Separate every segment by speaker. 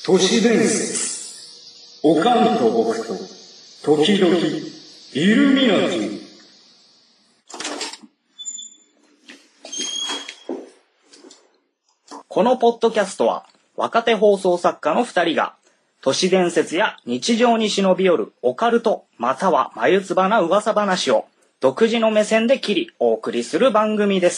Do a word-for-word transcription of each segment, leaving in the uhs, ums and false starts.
Speaker 1: 都市伝説。おかんと僕と時々イルミナティ。
Speaker 2: このポッドキャストは若手放送作家のふたりが都市伝説や日常に忍び寄るオカルトまたは眉唾な噂話を独自の目線で切りお送りする番組です。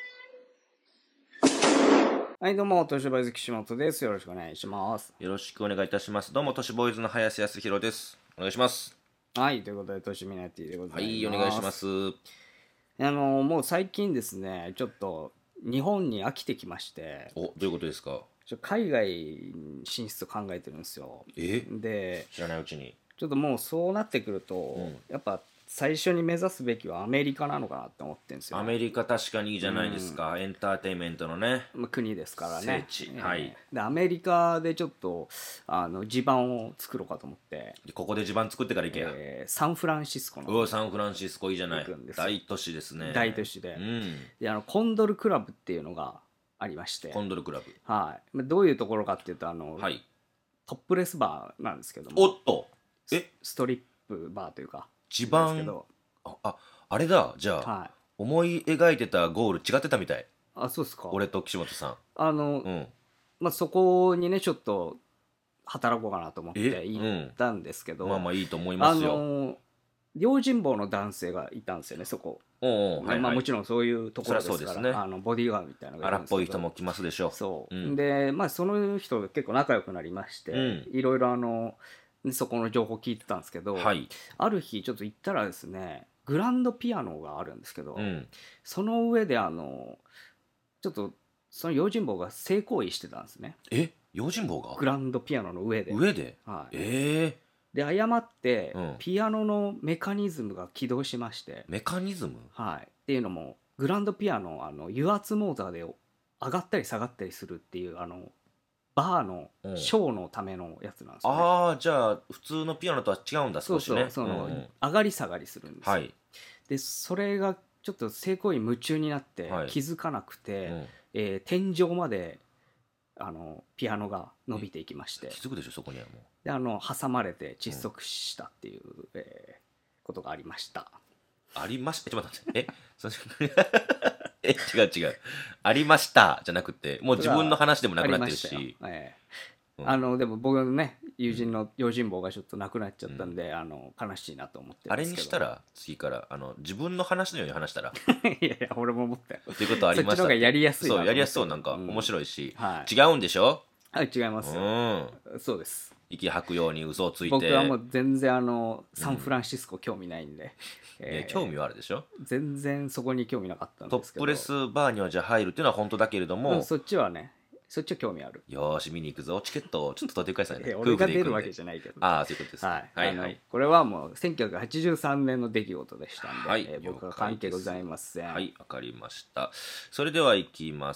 Speaker 2: はいどうも、都市ボーイズ岸本です。よろしくお願いします。
Speaker 3: よろしくお願いいたします。どうも都市ボーイズの林康弘です。お願いします。
Speaker 2: はい、ということで都市ミナティでございます。
Speaker 3: はいお願いします。
Speaker 2: あのもう最近ですね、ちょっと日本に飽きてきまして。
Speaker 3: お、どういうことですか？
Speaker 2: ちょ海外に進出を考えてるんですよ。
Speaker 3: え
Speaker 2: で
Speaker 3: 知らないうちに
Speaker 2: ちょっともうそうなってくると、うん、やっぱ最初に目指すべきはアメリカなのかなって思ってるんですよ、ね、
Speaker 3: アメリカ確かにいいじゃないですか、うん、エンターテインメントのね、
Speaker 2: まあ、国ですからね、
Speaker 3: 聖地、はい、
Speaker 2: でアメリカでちょっとあの地盤を作ろうかと思って、
Speaker 3: ここで地盤作ってから行けや、
Speaker 2: えー、サンフランシスコの
Speaker 3: うわサンフランシスコいいじゃない、大都市ですね、
Speaker 2: 大都市で、
Speaker 3: うん、
Speaker 2: であのコンドルクラブっていうのがありまして、
Speaker 3: コンドルクラブ、
Speaker 2: はい、どういうところかっていうとあの、はい、トップレスバーなんですけども、
Speaker 3: おっと
Speaker 2: えストリップバーというか
Speaker 3: 地盤、あ, あ, あれだじゃあ、はい、思い描いてたゴール違ってたみたい。
Speaker 2: あ、そうですか。
Speaker 3: 俺と岸本さん
Speaker 2: あの、うん、まあ、そこにねちょっと働こうかなと思って行ったんですけど、
Speaker 3: うん、まあまあいいと思いますよ。
Speaker 2: あの用心棒の男性がいたんですよね、そこ。おう、はいはい、まあ、もちろんそういうところですから、そうですね、あのボディーガードみたいなのがいるんですけど、
Speaker 3: 荒っぽい人も来ますでしょう。
Speaker 2: そう、うん、で、まあ、その人結構仲良くなりまして、うん、いろいろあのそこの情報聞いてたんですけど、はい、ある日ちょっと行ったらですね、グランドピアノがあるんですけど、うん、その上であのちょっとその用心棒が性行為してたんですね。
Speaker 3: え、用心棒が
Speaker 2: グランドピアノの上で
Speaker 3: 上で、
Speaker 2: はい、
Speaker 3: え
Speaker 2: ー、で誤って、うん、ピアノのメカニズムが起動しまして。
Speaker 3: メカニズム、
Speaker 2: はい、っていうのもグランドピアノあの油圧モーターで上がったり下がったりするっていうあのバーのショーのためのやつなんですよね、
Speaker 3: うん、ああじゃあ普通のピアノとは違うんだ少しね。
Speaker 2: そうそう、その、うん、上がり下がりするんですよ、はい、でそれがちょっと性行為夢中になって気づかなくて、はい、うん、えー、天井まであのピアノが伸びていきまして、
Speaker 3: 気づくでしょそこにはもう
Speaker 2: であの挟まれて窒息したっていう、うん、えー、ことがありました。
Speaker 3: ありました。ちょっと待って。ええ違う違う。ありましたじゃなくて、もう自分の話でもなくなってるし。
Speaker 2: ええ、うん、あのでも僕のね友人の用心棒がちょっとなくなっちゃったんで、うん、あの悲しいなと思ってるんですけど。
Speaker 3: あれにしたら次からあの自分の話のように話したら。
Speaker 2: いやいや俺も思ったよ。
Speaker 3: っていうことありました。
Speaker 2: そっちの方がやりやすいな。
Speaker 3: そうやりやすそう、なんか面白いし、
Speaker 2: うん、はい、
Speaker 3: 違うんでしょ。
Speaker 2: はい、違いますよ、うん、そうです。
Speaker 3: 息吐くように嘘をついて。
Speaker 2: 僕はもう全然あのサンフランシスコ興味ないんで、
Speaker 3: うん、えー、興味はあるでしょ。
Speaker 2: 全然そこに興味なかったんですけど。
Speaker 3: トップレスバーにはじゃあ入るっていうのは本当だけれども、
Speaker 2: うん、そっちはねそっちは興味ある。
Speaker 3: よーし見に行くぞ。チケットをちょっと取ってくださいね。
Speaker 2: 俺が出るわけじゃないけど、
Speaker 3: ああそういうことです、
Speaker 2: はい、はいはい、これはもうせんきゅうひゃくはちじゅうさんねんの出来事でしたんで、はい、えー、僕は関係ございません。
Speaker 3: はいわかりました。それでは行きます。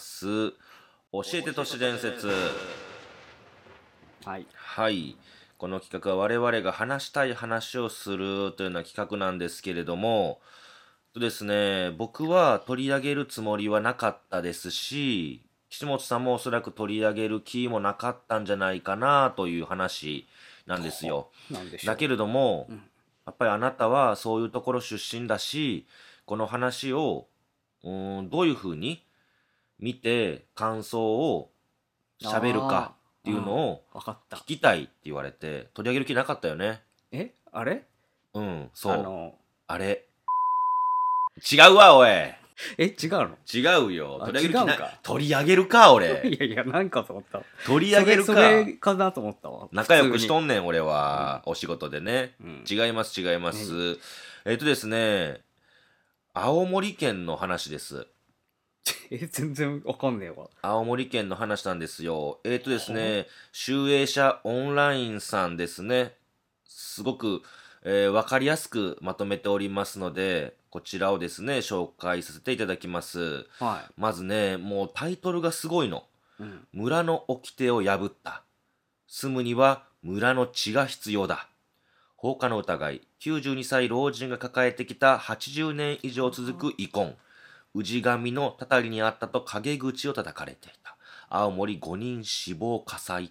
Speaker 3: 教えて都市伝説。
Speaker 2: はい、
Speaker 3: はい、この企画は我々が話したい話をするというような企画なんですけれどもとですね、僕は取り上げるつもりはなかったですし、岸本さんもおそらく取り上げる気もなかったんじゃないかなという話なんですよ。だけれども、うん、やっぱりあなたはそういうところ出身だし、この話をうーんどういうふうに見て感想を喋るかっていうのを聞きたいって言われて取り上げる気なかったよね。
Speaker 2: えあれ
Speaker 3: うんそう
Speaker 2: あの
Speaker 3: あれ違うわおい。え
Speaker 2: 違うの？
Speaker 3: 違うよ。取り上げる気な取り上げるか俺。
Speaker 2: いやいやなんかと思った。
Speaker 3: 取り上げるか。
Speaker 2: それ、それかなと思ったわ。
Speaker 3: 仲良くしとんねん俺は、うん、お仕事でね、うん、違います違います、うん、えっとですね青森県の話です。
Speaker 2: え全然わかんねえわ。
Speaker 3: 青森県の話なんですよ。えっとですね集英社オンラインさんですね。すごくえー、分かりやすくまとめておりますのでこちらをですね紹介させていただきます、はい、まずねもうタイトルがすごいの、うん、村の掟を破った、住むには村の血が必要だ、放火の疑い、きゅうじゅうにさい老人が抱えてきたはちじゅうねん以上続く遺恨、氏神のたたりにあったと陰口を叩かれていた、青森ごにん死亡火災っていう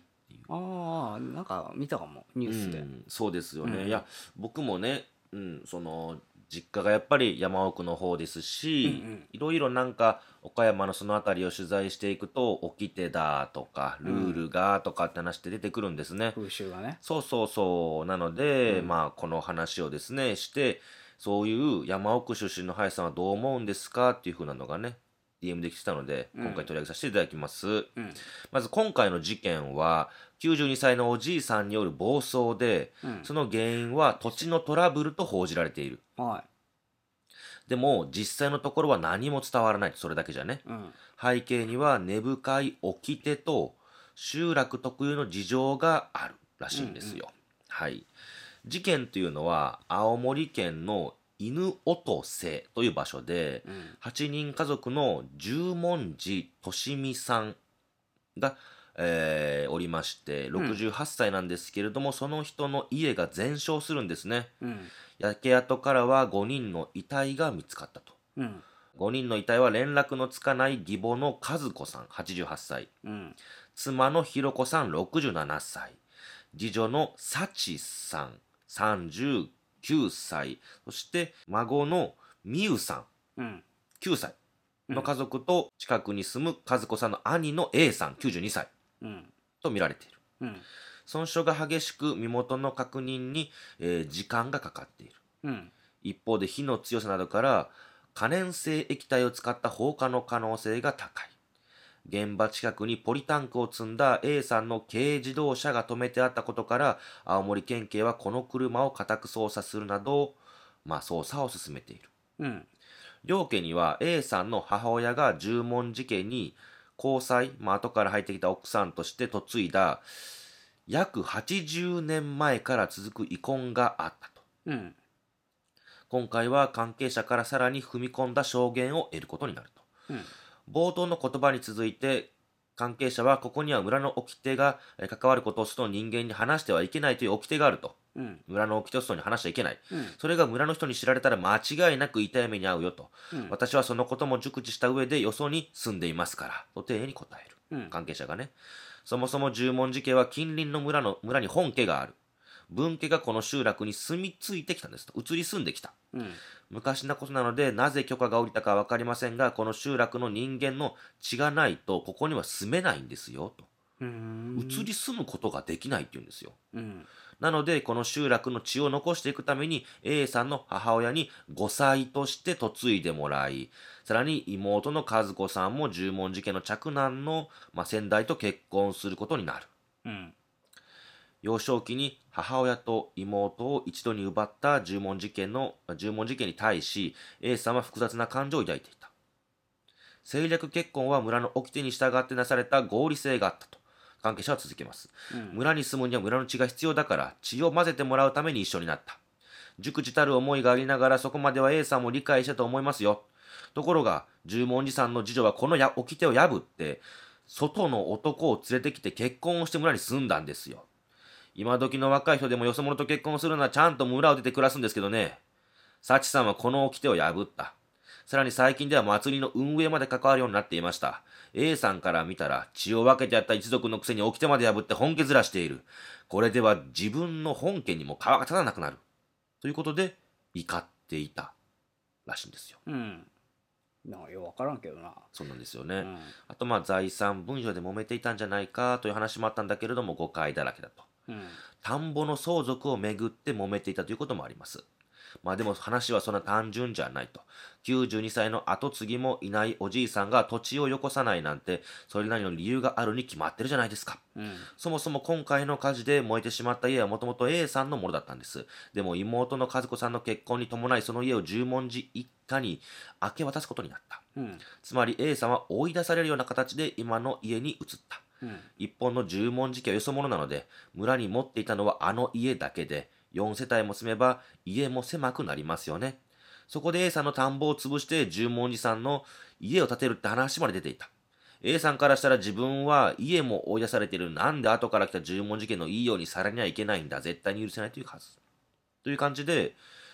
Speaker 2: ああ、なんか見たかもニュースで、
Speaker 3: うん、そうですよね、
Speaker 2: うん
Speaker 3: いや僕もね、うん、その実家がやっぱり山奥の方ですし、
Speaker 2: うんうん、
Speaker 3: いろいろなんか岡山のその辺りを取材していくと掟だとかルールがとかって話って出てくるんですね、
Speaker 2: 風習がね。
Speaker 3: そうそうそうなので、
Speaker 2: うん
Speaker 3: まあこの話をですねしてそういう山奥出身の林さんはどう思うんですかっていう風なのがね ディーエム で来てたので、
Speaker 2: うん
Speaker 3: 今回取り上げさせていただきます、
Speaker 2: うん
Speaker 3: まず今回の事件はきゅうじゅうにさいのおじいさんによる暴走で、
Speaker 2: うん
Speaker 3: その原因は土地のトラブルと報じられている。
Speaker 2: は
Speaker 3: でも実際のところは何も伝わらない。それだけじゃね。
Speaker 2: い。うん
Speaker 3: 背景には根深い掟と集落特有の事情があるらしいんですよ。はい。事件というのは青森県の犬音瀬という場所で、
Speaker 2: うん
Speaker 3: はちにん家族の十文字利美さんが、えーおりましてろくじゅうはっさいなんですけれども、その人の家が全焼するんですね。
Speaker 2: うん
Speaker 3: 焼け跡からはごにんの遺体が見つかったと。
Speaker 2: うん
Speaker 3: ごにんの遺体は連絡のつかない義母の和子さんはちじゅうはっさい、
Speaker 2: うん
Speaker 3: 妻のひろ子さんろくじゅうななさい、次女の幸さんさんじゅうきゅうさい、そして孫の美優さん
Speaker 2: うん
Speaker 3: きゅうさいの家族と近くに住む和子さんの兄の A さんきゅうじゅうにさい
Speaker 2: うん
Speaker 3: と見られている。
Speaker 2: うん
Speaker 3: 損傷が激しく身元の確認に、えー時間がかかっている。
Speaker 2: うん
Speaker 3: 一方で火の強さなどから可燃性液体を使った放火の可能性が高い。現場近くにポリタンクを積んだ A さんの軽自動車が止めてあったことから青森県警はこの車を家宅捜査するなど、まあ、捜査を進めている。
Speaker 2: うん
Speaker 3: 両家には A さんの母親が十文字家に交際、まあ後から入ってきた奥さんとして嫁いだ約はちじゅうねんまえから続く遺恨があったと。
Speaker 2: うん
Speaker 3: 今回は関係者からさらに踏み込んだ証言を得ることになると。
Speaker 2: うん
Speaker 3: 冒頭の言葉に続いて関係者はここには村の掟がえー関わることを外の人間に話してはいけないという掟があると。
Speaker 2: うん
Speaker 3: 村の掟を外に話しちゃいけない。
Speaker 2: うん
Speaker 3: それが村の人に知られたら間違いなく痛い目に遭うよと。
Speaker 2: うん
Speaker 3: 私はそのことも熟知した上でよそに住んでいますからと丁寧に答える。
Speaker 2: うん
Speaker 3: 関係者がね。そもそも十文字家は近隣の村の村に本家がある。分家がこの集落に住み着いてきたんですと。移り住んできた。
Speaker 2: うん
Speaker 3: 昔のことなのでなぜ許可が下りたか分かりませんが、この集落の人間の血がないとここには住めないんですよと。
Speaker 2: うん
Speaker 3: 移り住むことができないって言うんですよ。
Speaker 2: うん
Speaker 3: なのでこの集落の血を残していくために A さんの母親にごさいとして嫁いでもらい、さらに妹の和子さんも十文字家の嫡男の、まあ、先代と結婚することになる。
Speaker 2: うん
Speaker 3: 幼少期に母親と妹を一度に奪った十文字家の十文字家に対し A さんは複雑な感情を抱いていた。政略結婚は村の掟に従ってなされた合理性があったと関係者は続けます。
Speaker 2: うん
Speaker 3: 村に住むには村の血が必要だから血を混ぜてもらうために一緒になった。熟知たる思いがありながらそこまでは A さんも理解したと思いますよ。ところが十文字さんの次女はこのや掟を破って外の男を連れてきて結婚をして村に住んだんですよ。今時の若い人でもよそ者と結婚するのはちゃんと村を出て暮らすんですけどね。幸さんはこの掟を破った。さらに最近では祭りの運営まで関わるようになっていました。A さんから見たら血を分けてやった一族のくせに掟まで破って本家面している。これでは自分の本家にも皮が立たなくなる。ということで怒っていたらしいんですよ。
Speaker 2: うんなんかよく分からんけどな。
Speaker 3: そうなんですよね。
Speaker 2: うん
Speaker 3: あとまあ財産分与で揉めていたんじゃないかという話もあったんだけれども誤解だらけだと。
Speaker 2: うん
Speaker 3: 田んぼの相続をめぐって揉めていたということもあります。まあでも話はそんな単純じゃないと。きゅうじゅうにさいの後継ぎもいないおじいさんが土地をよこさないなんて、それなりの理由があるに決まってるじゃないですか。
Speaker 2: うん
Speaker 3: そもそも今回の火事で燃えてしまった家はもともと A さんのものだったんです。でも妹の和子さんの結婚に伴いその家を十文字一家に明け渡すことになった。
Speaker 2: うん
Speaker 3: つまり A さんは追い出されるような形で今の家に移った。
Speaker 2: うん
Speaker 3: 一本の十文字家はよそ者なので、村に持っていたのはあの家だけで、よんせたいも住めば家も狭くなりますよね。そこで A さんの田んぼを潰して十文字さんの家を建てるって話まで出ていた。A さんからしたら自分は家も追い出されている。なんで後から来た十文字家のいいようにさらにはいけないんだ。絶対に許せないというはず。という感じで、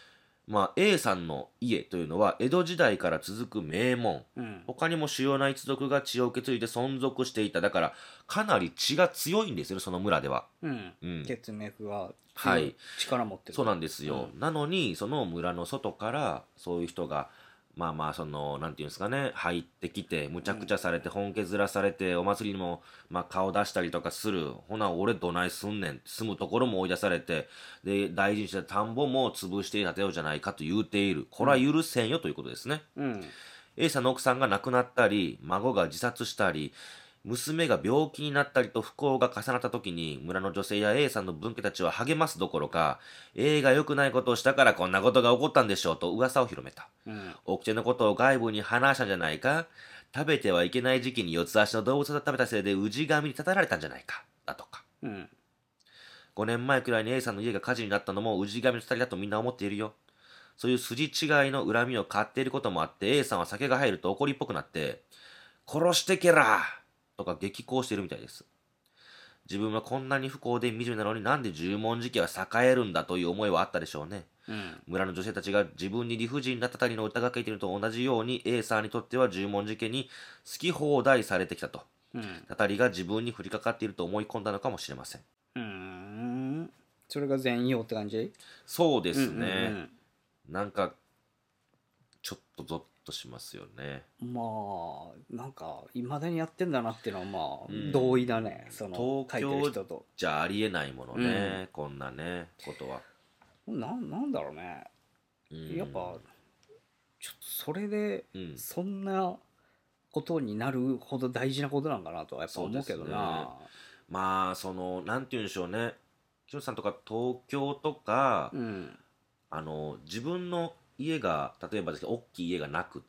Speaker 3: まあ、A さんの家というのは江戸時代から続く名門、
Speaker 2: うん、
Speaker 3: 他にも主要な一族が血を受け継いで存続していた。だからかなり血が強いんですよ、その村では。
Speaker 2: うんうん、血脈が
Speaker 3: 強い、はい、
Speaker 2: 力持ってる。
Speaker 3: そうなんですよ、うん、なのにその村の外からそういう人がまあまあそのなんていうんですかね、入ってきてむちゃくちゃされて、本削らされて、お祭りにもまあ顔出したりとかする。ほな俺どないすんねん、住むところも追い出されて、で大事にした田んぼも潰して建てようじゃないかと言うている。これは許せんよということですね、うん、A さんの奥さんが亡くなったり、孫が自殺したり、娘が病気になったりと不幸が重なった時に、村の女性や A さんの分家たちは励ますどころか、A が良くないことをしたからこんなことが起こったんでしょうと噂を広めた。うん、掟のことを外部に話したんじゃないか。食べてはいけない時期に四つ足の動物を食べたせいで氏神に立たられたんじゃないか。だとか。うん、ごねんまえくらいに A さんの家が火事になったのも氏神のたりだとみんな思っているよ。そういう筋違いの恨みを買っていることもあって、 A さんは酒が入ると怒りっぽくなって、殺してけらとか激高しているみたいです。自分はこんなに不幸で惨めなのになんで十文字家は栄えるんだという思いはあったでしょうね。うん、村の女性たちが自分に理不尽なたたりの疑っているのと同じように A さんにとっては十文字家に好き放題されてきたと、うん、たたりが自分に降りかかっていると思い込んだのかもしれません。
Speaker 2: うーん、それが全容って感じ？
Speaker 3: そうですね、うんうんうん、なんかちょっとゾッとしますよね。
Speaker 2: まあなんかいまだにやってんだなっていうのはまあ、うん、同意だね。その
Speaker 3: 東京じゃありえないものね、うん、こんなねことは。
Speaker 2: な, なんだろうね、うん、やっぱちょっとそれでそんなことになるほど大事なことなんかなとはやっぱ思うけどな、ね、
Speaker 3: まあそのなんて言うんでしょうね、木下さんとか東京とか、うん、あの自分の家が例えばですけど大きい家がなくって、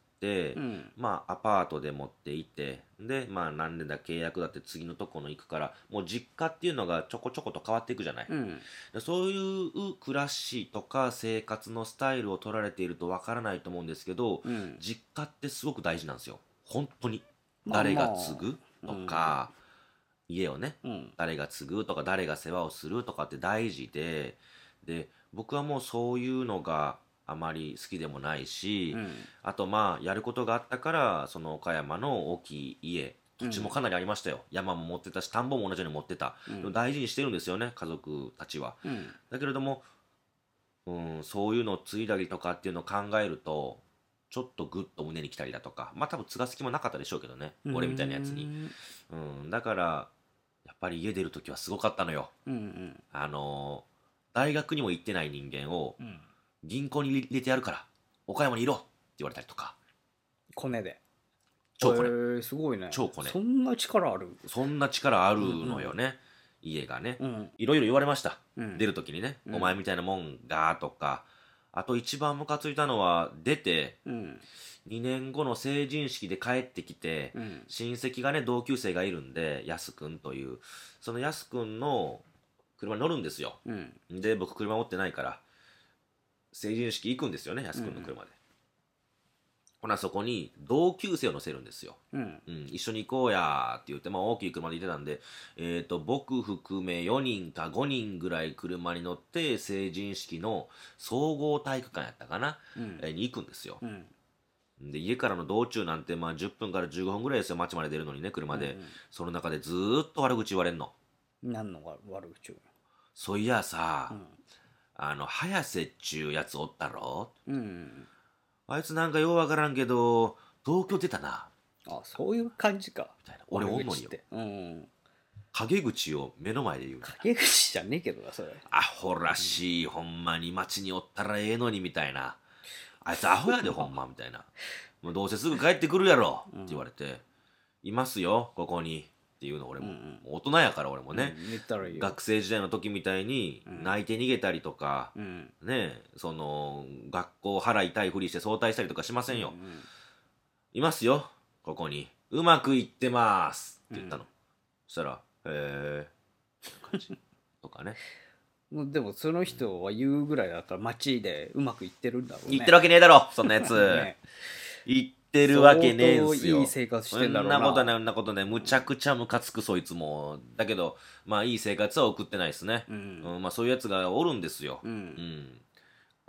Speaker 3: うん、まあアパートで持っていて、でまあ何年だ契約だって次のところ行くから、もう実家っていうのがちょこちょこと変わっていくじゃない、うん、そういう暮らしとか生活のスタイルを取られているとわからないと思うんですけど、うん、実家ってすごく大事なんですよ本当に。誰が継ぐとか、うん、家をね、うん、誰が継ぐとか誰が世話をするとかって大事で、で僕はもうそういうのがあまり好きでもないし、うん、あとまあやることがあったからその岡山の大きい家、土地もかなりありましたよ、うん、山も持ってたし田んぼも同じように持ってた、うん、大事にしてるんですよね家族たちは、うん、だけれども、うん、そういうのを継いだりとかっていうのを考えるとちょっとグッと胸に来たりだとか、まあ多分継がす気もなかったでしょうけどね、俺みたいなやつに、うん、だからやっぱり家出るときはすごかったのよ、うんうん、あの大学にも行ってない人間を、うん、銀行に入れてやるから岡山にいろって言われたりとか、
Speaker 2: コネで
Speaker 3: 超コネ、え
Speaker 2: ー、すごいね、
Speaker 3: 超コネ、
Speaker 2: そんな力ある
Speaker 3: そんな力あるのよね、うんうん、家がね、うん、いろいろ言われました、うん、出るときにね、うん、お前みたいなもんがとか、あと一番ムカついたのは出て、うん、にねんごの成人式で帰ってきて、うん、親戚がね同級生がいるんでやすくんという、そのやすくんの車に乗るんですよ、うん、で僕車持ってないから成人式行くんですよね、やすくんの車で、うん、ほなそこに同級生を乗せるんですよ、うんうん、一緒に行こうやって言って、まあ、大きい車で行ってたんで、えーと、僕含めよにんかごにんぐらい車に乗って成人式の総合体育館やったかな、うん、えー、に行くんですよ、うん、で家からの道中なんてまあじゅっぷんからじゅうごふんぐらいですよ、町まで出るのにね車で、うんうん、その中でずーっと悪口言われんの。
Speaker 2: 何の悪口？
Speaker 3: そういやさ、うん、あの早瀬っちゅうやつおったろ、うん、あいつなんかようわからんけど東京出たな。
Speaker 2: あ、そういう感じか
Speaker 3: みたいな。俺おんのによ、うん、陰口を目の前で言う。
Speaker 2: 陰口じゃねえけどなそれ。
Speaker 3: アホらしい、うん、ほんまに街におったらええのにみたいな、あいつアホやでほんまみたいな、もうどうせすぐ帰ってくるやろって言われて、うん、いますよここにっていうの俺も、うんうん、大人やから俺もね、うん、言ったらいいよ。学生時代の時みたいに泣いて逃げたりとか、うん、ね、その学校払いたいふりして早退したりとかしませんよ、うんうん、いますよここに、うまくいってますって言ったの、うん、そしたらへー感じとかね
Speaker 2: もうでもその人は言うぐらいだったら街でうまくいってるんだろうね。
Speaker 3: 言ってるわけねえだろそんなやつ、ね、言ってるわけねえんすよ。
Speaker 2: いい生活してんだろうな。
Speaker 3: そんなことない、そんなことない、むちゃくちゃムカつくそいつも。だけどまあいい生活は送ってないですね、うんうん、まあそういうやつがおるんですよ、うんうん、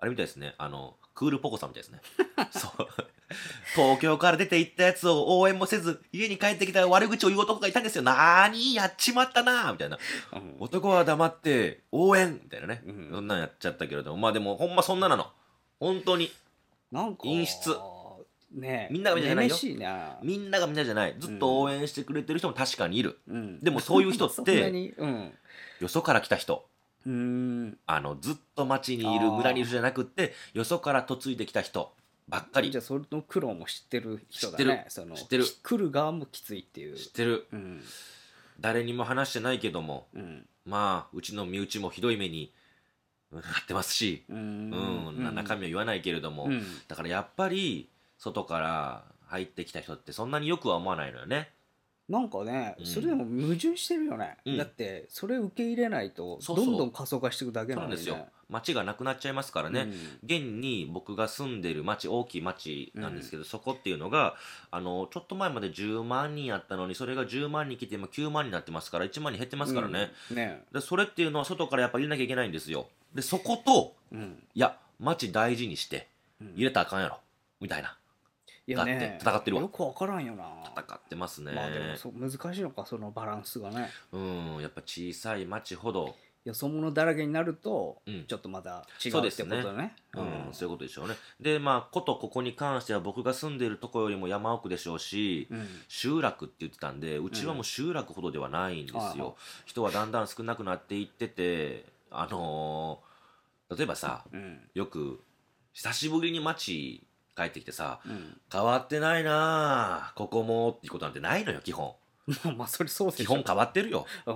Speaker 3: あれみたいですね、あのクールポコさんみたいですねそう東京から出て行ったやつを応援もせず家に帰ってきたら悪口を言う男がいたんですよ。なーにやっちまったなーみたいな、うん、男は黙って応援みたいなね、うん、そんなんやっちゃったけれども、まあでもほんまそんななの本当に。
Speaker 2: なんか
Speaker 3: 陰湿
Speaker 2: ね、
Speaker 3: みんながみんなじゃないよ、
Speaker 2: ね、
Speaker 3: みんながみんなじゃない、ずっと応援してくれてる人も確かにいる、うん、でもそういう人ってうん、よそから来た人、うーんあのずっと町にいる村にいる人じゃなくってよそから嫁いできた人ばっかり。
Speaker 2: じゃあその苦労も知ってる人だね。
Speaker 3: 知ってる知ってる、
Speaker 2: 来る側もきついっていう
Speaker 3: 知ってる、うん、誰にも話してないけども、うん、まあうちの身内もひどい目になってますし、うん、うん、中身は言わないけれども、うん、だからやっぱり外から入ってきた人ってそんなによくは思わないのよね。
Speaker 2: なんかね、うん、それでも矛盾してるよね、うん、だってそれ受け入れないとどんどん過疎化していくだけなのにね。そうなんですよ、町がなくなっちゃいますからね、うん、現に僕が住んでる町、大きい町なんですけど、うん、そこっていうのがあのちょっと前までじゅうまんにんあったのにそれがじゅうまんにん来て今きゅうまんになってますからいちまんに減ってますからね、うん、ねでそれっていうのは外からやっぱ入れなきゃいけないんですよ。でそこと、うん、いや町大事にして入れたらあかんやろ、みたいな、 いやね、
Speaker 3: 戦ってるわ。
Speaker 2: よくわからんよな。
Speaker 3: 戦ってますね。
Speaker 2: まあでもそう難しいのか、そのバランスがね。
Speaker 3: うんやっぱ小さい町ほど
Speaker 2: よそ者だらけになると、うん、ちょっとまた違うってことだね。
Speaker 3: うん、うん、そういうことでしょうね。でまあことここに関しては僕が住んでいるところよりも山奥でしょうし、うん、集落って言ってたんでうちはもう集落ほどではないんですよ、うん、人はだんだん少なくなっていってて、あのー、例えばさ、うん、よく久しぶりに町帰ってきてさ、うん、変わってないなここもっていうことなんてないのよ基本
Speaker 2: まあそれそうでしょ。
Speaker 3: 基本変わってるよ、うん、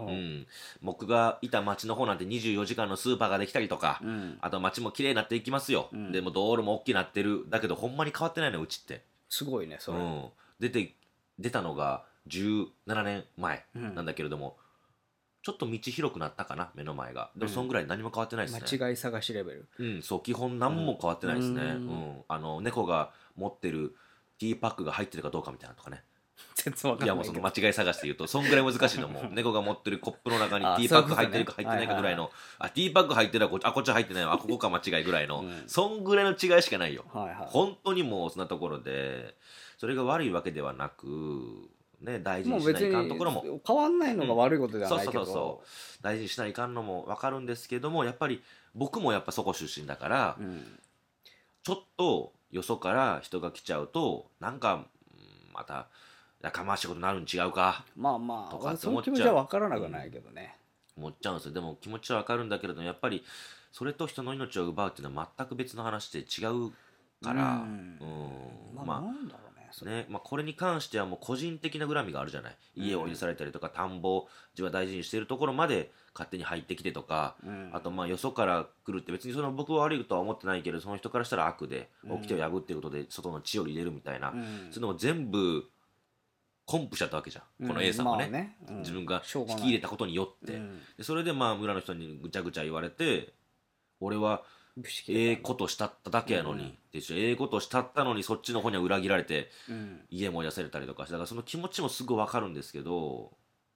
Speaker 3: 僕がいた町の方なんてにじゅうよじかんのスーパーができたりとか、うん、あと町も綺麗になっていきますよ、うん、でも道路も大きくなってる。だけどほんまに変わってないのうちって。
Speaker 2: すごいねそれ、うん、
Speaker 3: 出て出たのがじゅうななねんまえなんだけれども、うん、ちょっと道広くなったかな目の前が。でもそんぐらい何も変わってないですね、
Speaker 2: 間違い探しレベル。
Speaker 3: うんそう基本何も変わってないですね、うんうん、あの猫が持ってるティーパックが入ってるかどうかみたいなとかね。
Speaker 2: 全然わかんない。
Speaker 3: いやもうその間違い探して言うとそんぐらい難しいのも猫が持ってるコップの中にティーパック入ってるか入ってないかぐらいの、あティーパック入ってるわこっちあこっち入ってないわあここか間違いぐらいの、うん、そんぐらいの違いしかないよ、はいはい、本当にもうそんなところでそれが悪いわけではなくね、大事にしないかんところも
Speaker 2: 変わんないのが悪いことではないけど、
Speaker 3: うん、そうそうそう大事にしないかんのも分かるんですけども、やっぱり僕もやっぱそこ出身だから、うん、ちょっとよそから人が来ちゃうとなんか、うん、またやかましいことになるん違うか
Speaker 2: まあまあとかって思っちゃう。その気持ちは分からなくないけどね、
Speaker 3: うん、思っちゃうんですよ。でも気持ちは分かるんだけれどもやっぱりそれと人の命を奪うっていうのは全く別の話で違うから、うん、うん、
Speaker 2: まあ、まあ、なんだろうね
Speaker 3: ね、まあ、これに関してはもう個人的な恨みがあるじゃない。家を許されたりとか、田んぼを自分は大事にしているところまで勝手に入ってきてとか、うん、あとまあよそから来るって別にその僕は悪いとは思ってないけどその人からしたら悪で掟を破っていることで外の血を入れるみたいな、うん、そういうのも全部コンプしちゃったわけじゃん、この A さんはね、うんまあねうん、自分が引き入れたことによって、うん、でそれでまあ村の人にぐちゃぐちゃ言われて俺はええことしたっただけやのに、うん、でええことしたったのにそっちの方には裏切られて、うん、家も追い出されたりとかして、だからその気持ちもすぐ分かるんですけど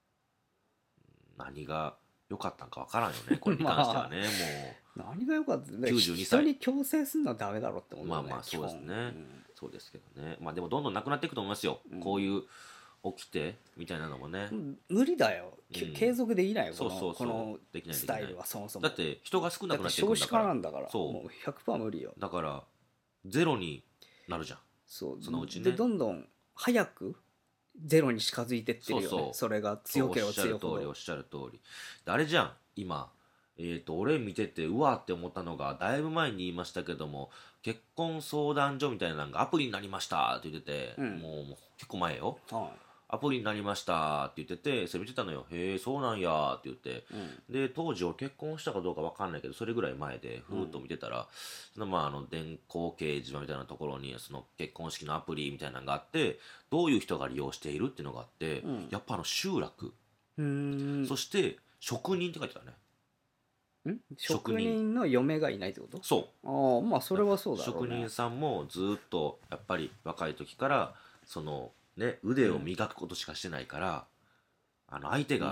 Speaker 3: 何が良かったんか分からんよねこれに関してはね、
Speaker 2: まあ、もう何が良かったね、きゅうじゅうにさい人に強制するのはダメだろって思うよね。
Speaker 3: まあまあそうですね、うん、そうですけどね、まあでもどんどんなくなっていくと思いますよ、うん、こういう起きてみたいなのもね、うん、
Speaker 2: 無理だよ、うん、継続できないよ、この、そうそうそう、このできないスタイルはそもそも。
Speaker 3: だって人が少なくなっていくんだから、
Speaker 2: 少子化なんだから、そうもう ひゃくパーセント 無理よ。
Speaker 3: だからゼロになるじゃん、
Speaker 2: そう
Speaker 3: そのうちね。
Speaker 2: でどんどん早くゼロに近づいてってるよね。そうそう、それが強ければ強いほど。
Speaker 3: おっしゃる通りおっしゃる通り。あれじゃん今えー、と俺見ててうわーって思ったのが、だいぶ前に言いましたけども結婚相談所みたいなのがアプリになりましたって言ってて、うん、もう結構前よ、はい、アプリになりましたって言っててそれ見てたのよ。へえそうなんやって言って、うん、で当時俺結婚したかどうか分かんないけどそれぐらい前でふーっと見てたら、うん、そのまああの電光掲示板みたいなところにその結婚式のアプリみたいなのがあってどういう人が利用しているっていうのがあって、うん、やっぱあの集落、うーん、そして職人って書いてたね。
Speaker 2: ん職人の嫁がいないってこと？
Speaker 3: そう。
Speaker 2: ああまあそれはそうだろうね。
Speaker 3: 職人さんもずっとやっぱり若い時からそのね腕を磨くことしかしてないから、うん、あの相手が、
Speaker 2: まあ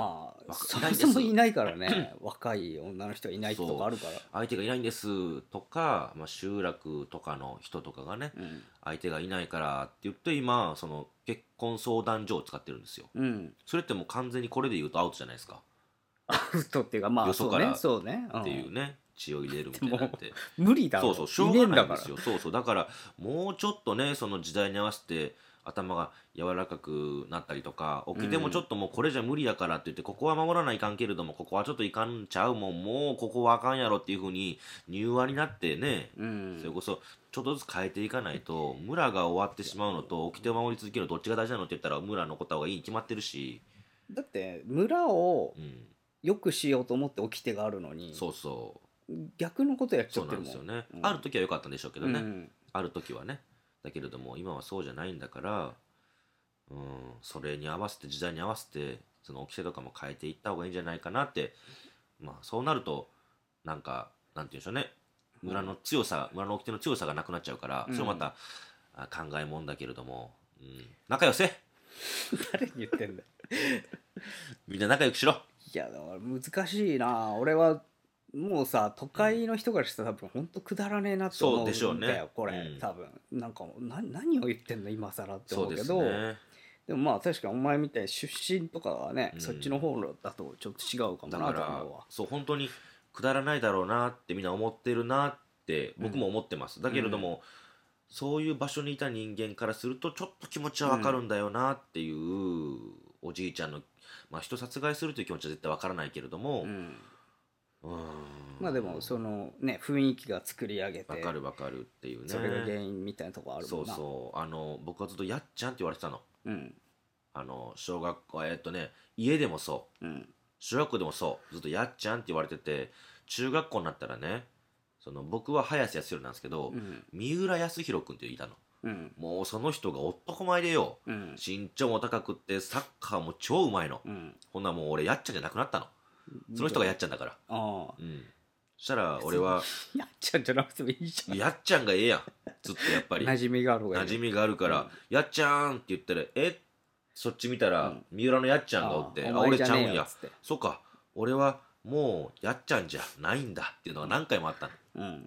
Speaker 2: そもそもいないからね若い女の人がいないとかあるから
Speaker 3: 相手がいないんですとか、まあ、集落とかの人とかがね、うん、相手がいないからって言って今その結婚相談所を使ってるんですよ、うん、それってもう完全にこれで言うとアウトじゃないですか。
Speaker 2: アウトっていうかまあ
Speaker 3: よそから
Speaker 2: そうね
Speaker 3: っていうね、血を入れるみたいなんて
Speaker 2: 無理だろ。
Speaker 3: そうそうしょうがないんですよ。そうそうだからもうちょっとねその時代に合わせて頭が柔らかくなったりとか起きてもちょっともうこれじゃ無理だからって言って、ここは守らないかんけれどもここはちょっといかんちゃうもんもうここはあかんやろっていう風に柔和になってね、うん、それこそちょっとずつ変えていかないと村が終わってしまうのと起きてを守り続けるのどっちが大事なのって言ったら村残った方がいいに決まってるし、
Speaker 2: だって村を良くしようと思って起きてがあるのに、
Speaker 3: うん、そうそう
Speaker 2: 逆のことやっちゃってるもん。
Speaker 3: そうなんですよね、うん、ある時は良かったんでしょうけどね、うん、ある時はねだけれども今はそうじゃないんだからうん、それに合わせて時代に合わせてその掟とかも変えていった方がいいんじゃないかなって、まあそうなるとなんかなんて言うんでしょうね、村の強さ、村の掟の強さがなくなっちゃうから、うん、それまた考えもんだけれども、うん、仲良せ
Speaker 2: 誰に言ってんだ
Speaker 3: みんな仲良くしろ。
Speaker 2: いやだから難しいな。俺はもうさ都会の人からしたら多分ほんとくだらねえなって思うんだよ、そうでしょうね、これ、うん、多分なんかな何を言ってんの今更って思うけど、そうですね、でもまあ確かにお前みたいに出身とかはね、うん、そっちの方だとちょっと違うかもなと思うわ。
Speaker 3: そう本当にくだらないだろうなってみんな思ってるなって僕も思ってます、うん、だけれども、うん、そういう場所にいた人間からするとちょっと気持ちはわかるんだよなっていう、うん、おじいちゃんの、まあ、人殺害するという気持ちは絶対わからないけれども、うん
Speaker 2: うんまあでもそのね雰囲気が作り上げて
Speaker 3: わかるわかるっていうね、
Speaker 2: それが原因みたいなとこあるもんな。
Speaker 3: そうそうあの僕はずっとやっちゃんって言われてたの、うん、あの小学校えっとね家でもそう、うん、小学校でもそうずっとやっちゃんって言われてて、中学校になったらねその僕は早瀬康弘なんですけど、うん、三浦康弘君っていたの、うん、もうその人が男前でよ、うん、身長も高くってサッカーも超うまいの、うん、ほんならもう俺やっちゃんじゃなくなったの、その人がやっちゃんだから。ああ。うん。そしたら俺は
Speaker 2: やっちゃんじゃなくてもいいじゃん。
Speaker 3: やっちゃんがええやん。ずっとやっぱり。
Speaker 2: 馴染みがある
Speaker 3: 馴染みがあるから、うん、やっちゃんって言ったらえそっち見たら、うん、三浦のやっちゃんがおってあ俺ちゃうんや。そっか俺はもうやっちゃんじゃないんだっていうのが何回もあったの。うん。うん。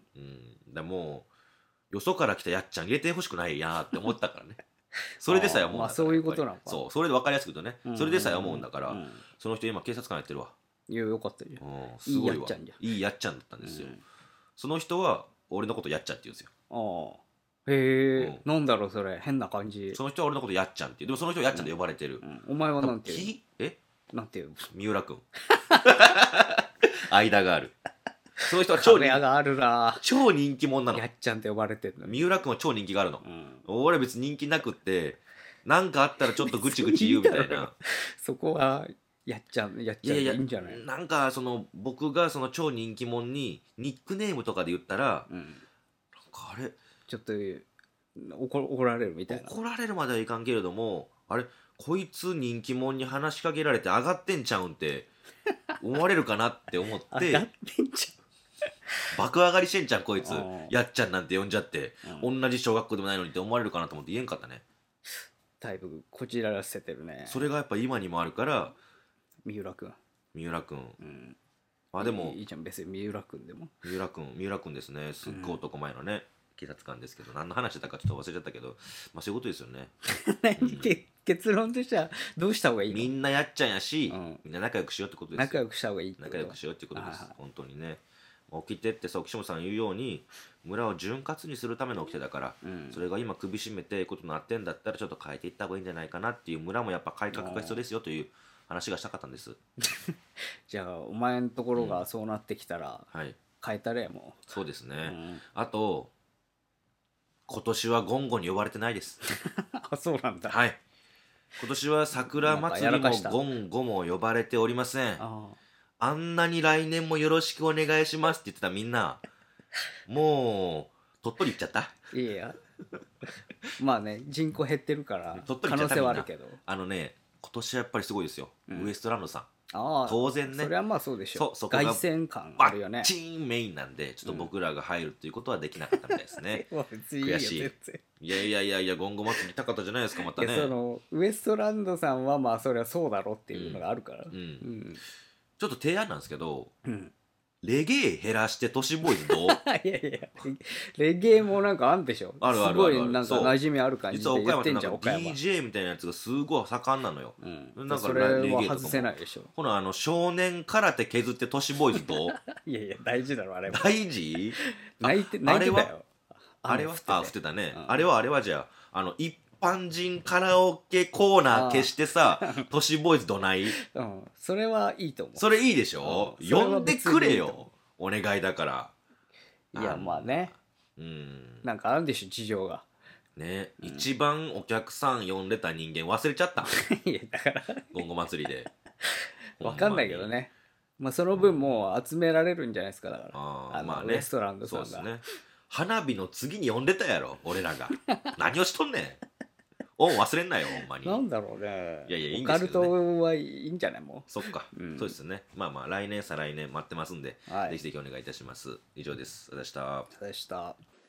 Speaker 3: でもうよそから来たやっちゃん入れてほしくないやって思ったからね。それでさえ思うんだから。
Speaker 2: まあそういうことなのか。
Speaker 3: そうそれで分かりやすく言うとね、うん、それでさえ思うんだから、うん、その人今警察官やってるわ。
Speaker 2: いやよかったじゃん、うん、
Speaker 3: すごいわいいやっちゃんじゃん。いいやっちゃんだったんですよ、うん、その人は俺のことやっちゃんって言うんですよ。あ
Speaker 2: あへえ、うん、なんだろうそれ変な感じ。
Speaker 3: その人は俺のことやっちゃんっていう。でもその人はやっちゃんで呼ばれてる、うんうん、
Speaker 2: お前はなんていう
Speaker 3: え
Speaker 2: なんていう
Speaker 3: 三浦君間がある。その人は超人
Speaker 2: があるな
Speaker 3: 超人気者なの。
Speaker 2: やっちゃんって呼ばれてるの。
Speaker 3: 三浦君は超人気があるの、うん、俺は別に人気なくってなんかあったらちょっとぐちぐち言うみたいな
Speaker 2: そこはやっちゃんやっちゃんでいいんじゃない。いやいや
Speaker 3: なんかその僕がその超人気者にニックネームとかで言ったら、うん、なんかあれ
Speaker 2: ちょっと怒怒られるみたいな。
Speaker 3: 怒られるまではいかんけれどもあれこいつ人気者に話しかけられて上がってんちゃうんって思われるかなって思って
Speaker 2: 上がってんちゃ
Speaker 3: う爆上がりしてんちゃんこいつやっちゃんなんて呼んじゃって、うん、同じ小学校でもないのにって思われるかなと思って言えんかったね。
Speaker 2: だいぶこちらせてるね。
Speaker 3: それがやっぱ今にもあるから
Speaker 2: 三浦君
Speaker 3: 三浦君、うん、あでも
Speaker 2: いいじゃん別に三浦君でも
Speaker 3: 三浦君三浦君ですねすっごい男前のね、うん、警察官ですけど何の話だったかちょっと忘れちゃったけどまあそういうことですよね、
Speaker 2: うん、結論としてはどうした方がいいの。
Speaker 3: みんなやっちゃんやし、うん、みんな仲良くしようってことですよ。
Speaker 2: 仲良くした方がいいって
Speaker 3: 仲良くしようってことです本当にね。起きてってさ岸本さん言うように村を潤滑にするための起きてだから、うん、それが今首絞めていいことになってんだったらちょっと変えていった方がいいんじゃないかなっていう村もやっぱ改革が必要ですよという話がしたかったんです
Speaker 2: じゃあお前のところがそうなってきたら、うん、はい、変えたれも
Speaker 3: う。そうですね、うん、あと今年はゴンゴに呼ばれてないです
Speaker 2: あそうなんだ。
Speaker 3: はい今年は桜祭りもゴンゴも呼ばれておりません。ああんなに来年もよろしくお願いしますって言ってたみんなもう鳥取行っちゃった。
Speaker 2: いやいやまあね人口減ってるから可能性はあるけど
Speaker 3: あのね今年はやっぱりすごいですよ、うん、ウエストランドさん。あ当然ね
Speaker 2: それはまあそうでしょう。そそこが凱旋感あるよね。
Speaker 3: バッチンメインなんでちょっと僕らが入るということはできなかったみたいですね、うん、悔しいいやいやいやいや、ゴンゴ祭り行きたかったじゃないですか、またね。
Speaker 2: そのウエストランドさんはまあそれはそうだろっていうのがあるから、うん、う
Speaker 3: ん、ちょっと提案なんですけど、
Speaker 2: うん、
Speaker 3: レゲエ減らして都市ボーイズどう？
Speaker 2: いやいやレゲエもなんかあんでしょ。
Speaker 3: あるあるあるある。
Speaker 2: すごいなんか馴染みある感じで言ってんじゃん。
Speaker 3: 岡山ってなんか ディージェー みたいなやつがすごい盛んなのよ、
Speaker 2: うん、なんかそれは外せないでしょ。
Speaker 3: ほなあの少年空手削って都市ボーイズどう？
Speaker 2: いやいや大事だろあれは。
Speaker 3: 大事？
Speaker 2: 泣いて泣いてたよ。
Speaker 3: あれはあ、降ってたね、うん、あれはあれはじゃあ、あの一般人カラオケコーナー消してさ、都市ボーイズどない？
Speaker 2: うん、それはいいと思う。
Speaker 3: それいいでしょ、うん、呼んでくれよ、お願いだから。
Speaker 2: いやまあね、うん、なんかあるんでしょ事情が
Speaker 3: ね、うん、一番お客さん呼んでた人間忘れちゃった。
Speaker 2: いやだから
Speaker 3: ゴンゴ祭りで
Speaker 2: わかんないけどね、まあその分もう集められるんじゃないですか。だから、うん、あ
Speaker 3: まあね、
Speaker 2: ウエストランドさんが
Speaker 3: そうですね、花火の次に呼んでたやろ俺らが。何をしとんねん。おん忘れんなよほんまに。
Speaker 2: なんだろうね。
Speaker 3: いやいやいいんですけどね。
Speaker 2: オカルトはいいんじゃないも
Speaker 3: う。そっか、うん、そうですね。まあまあ来年再来年待ってますんで、はい、ぜひぜひお願いいたします。以上です。ありがとうございました。
Speaker 2: ありがとうございました。